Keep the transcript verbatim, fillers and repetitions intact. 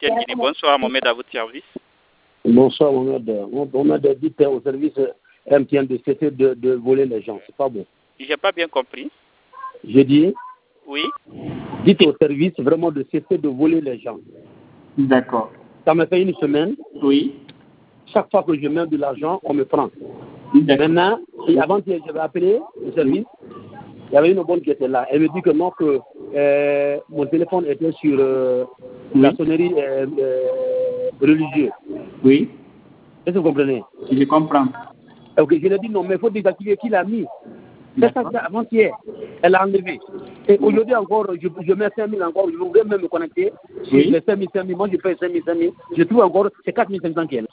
Etienne Guinée. Bonsoir, Mohamed, à votre service. Bonsoir, Mohamed. Mohamed dit au service M T N de cesser de, de voler les gens. C'est pas bon. J'ai pas bien compris. Je dis. Oui. Dites au service vraiment de cesser de voler les gens. D'accord. Ça me fait une semaine. Oui. Chaque fois que je mets de l'argent, on me prend. Maintenant, avant que je vais appeler le service, il y avait une bonne qui était là. Elle me dit que non, que euh, mon téléphone était sur euh, oui. la sonnerie euh, euh, religieuse. Oui. Est-ce que vous comprenez? Je comprends. Ok, je lui ai dit non, mais il faut désactiver. Qui l'a mis? C'est ça, c'est avant-hier. Elle a enlevé. Et aujourd'hui encore, je, je mets cinq mille encore. Je voudrais même me connecter. Oui. Je cinq mille, cinq mille. Moi, je paye cinq mille, cinq mille. Je trouve encore, c'est quatre mille cinq cents qui est là.